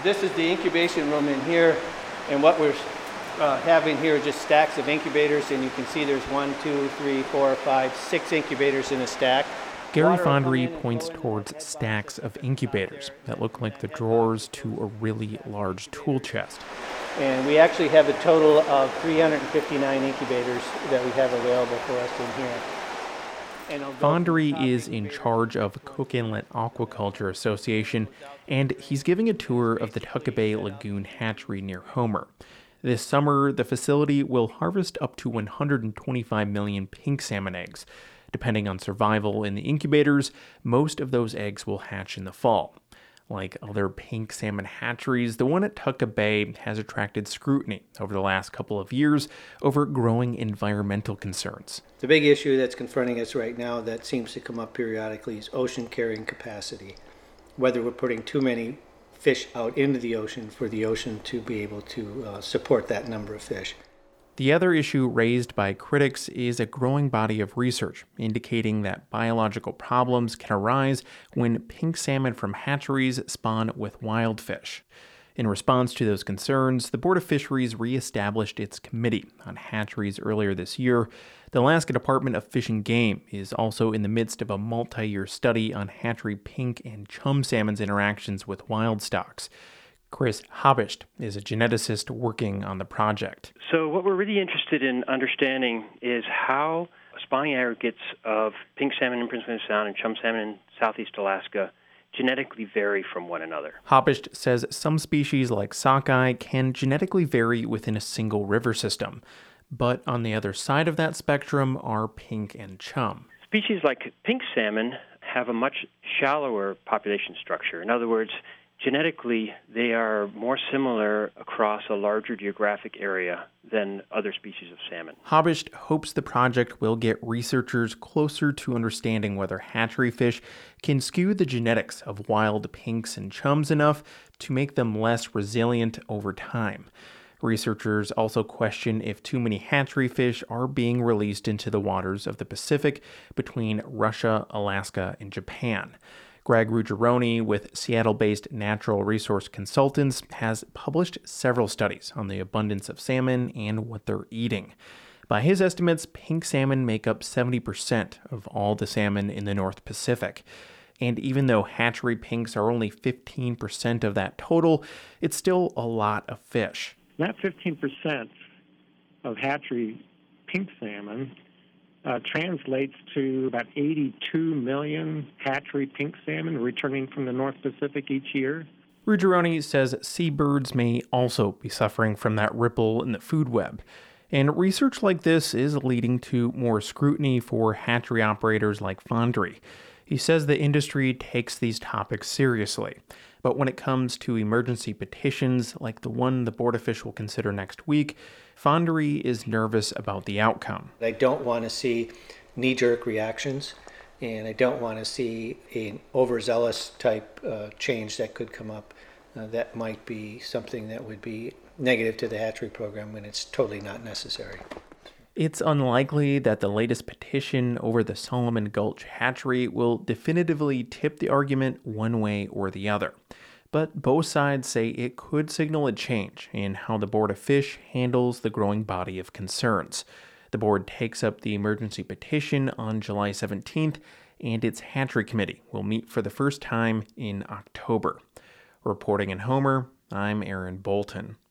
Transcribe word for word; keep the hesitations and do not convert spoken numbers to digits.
this is the incubation room in here, and what we're uh, having here are just stacks of incubators, and you can see there's one, two, three, four, five, six incubators in a stack. Gary Fondry points towards stacks of incubators that look like the drawers to a really large tool chest. And we actually have a total of three hundred fifty-nine incubators that we have available for us in here. Fondry is in charge of Cook Inlet Aquaculture Association, and he's giving a tour of the Tuckabay Lagoon hatchery near Homer. This summer, the facility will harvest up to one hundred twenty-five million pink salmon eggs. Depending on survival in the incubators, most of those eggs will hatch in the fall. Like other pink salmon hatcheries, the one at Tuckabay has attracted scrutiny over the last couple of years over growing environmental concerns. The big issue that's confronting us right now that seems to come up periodically is ocean carrying capacity. Whether we're putting too many fish out into the ocean for the ocean to be able to uh, support that number of fish. The other issue raised by critics is a growing body of research indicating that biological problems can arise when pink salmon from hatcheries spawn with wild fish. In response to those concerns, the Board of Fisheries reestablished its committee on hatcheries earlier this year. The Alaska Department of Fish and Game is also in the midst of a multi-year study on hatchery pink and chum salmon's interactions with wild stocks. Chris Habicht is a geneticist working on the project. So what we're really interested in understanding is how spawning aggregates of pink salmon in Prince William Sound and chum salmon in southeast Alaska genetically vary from one another. Habicht says some species like sockeye can genetically vary within a single river system, but on the other side of that spectrum are pink and chum. Species like pink salmon have a much shallower population structure. In other words, genetically, they are more similar across a larger geographic area than other species of salmon. Habicht hopes the project will get researchers closer to understanding whether hatchery fish can skew the genetics of wild pinks and chums enough to make them less resilient over time. Researchers also question if too many hatchery fish are being released into the waters of the Pacific between Russia, Alaska, and Japan. Greg Ruggiero with Seattle-based Natural Resource Consultants has published several studies on the abundance of salmon and what they're eating. By his estimates, pink salmon make up seventy percent of all the salmon in the North Pacific. And even though hatchery pinks are only fifteen percent of that total, it's still a lot of fish. That fifteen percent of hatchery pink salmon Uh, translates to about eighty-two million hatchery pink salmon returning from the North Pacific each year. Ruggiero says seabirds may also be suffering from that ripple in the food web. And research like this is leading to more scrutiny for hatchery operators like Fondry. He says the industry takes these topics seriously. But when it comes to emergency petitions like the one the board official will consider next week, Fondry is nervous about the outcome. I don't want to see knee-jerk reactions, and I don't want to see an overzealous type uh, change that could come up uh, that might be something that would be negative to the hatchery program when it's totally not necessary. It's unlikely that the latest petition over the Solomon Gulch hatchery will definitively tip the argument one way or the other. But both sides say it could signal a change in how the Board of Fish handles the growing body of concerns. The board takes up the emergency petition on July seventeenth, and its hatchery committee will meet for the first time in October. Reporting in Homer, I'm Aaron Bolton.